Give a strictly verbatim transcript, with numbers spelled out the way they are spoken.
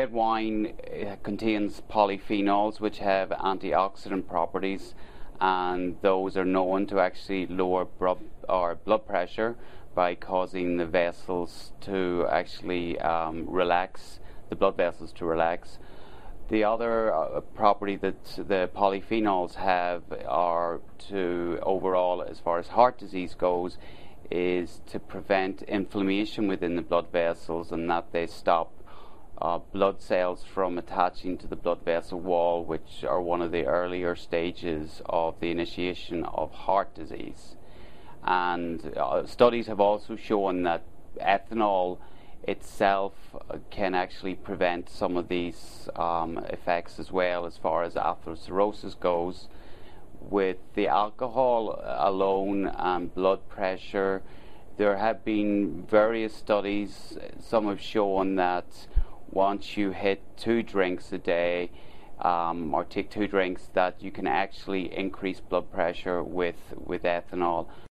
red wine uh, contains polyphenols which have antioxidant properties, and those are known to actually lower blood, or blood pressure by causing the vessels to actually um, relax, the blood vessels to relax. The other uh, property that the polyphenols have are to overall, as far as heart disease goes, is to prevent inflammation within the blood vessels, and that they stop uh, blood cells from attaching to the blood vessel wall, which are one of the earlier stages of the initiation of heart disease. And uh, studies have also shown that ethanol itself can actually prevent some of these um, effects as well, as far as atherosclerosis goes. With the alcohol alone and blood pressure, there have been various studies. Some have shown that once you hit two drinks a day, um, or take two drinks, that you can actually increase blood pressure with, with ethanol.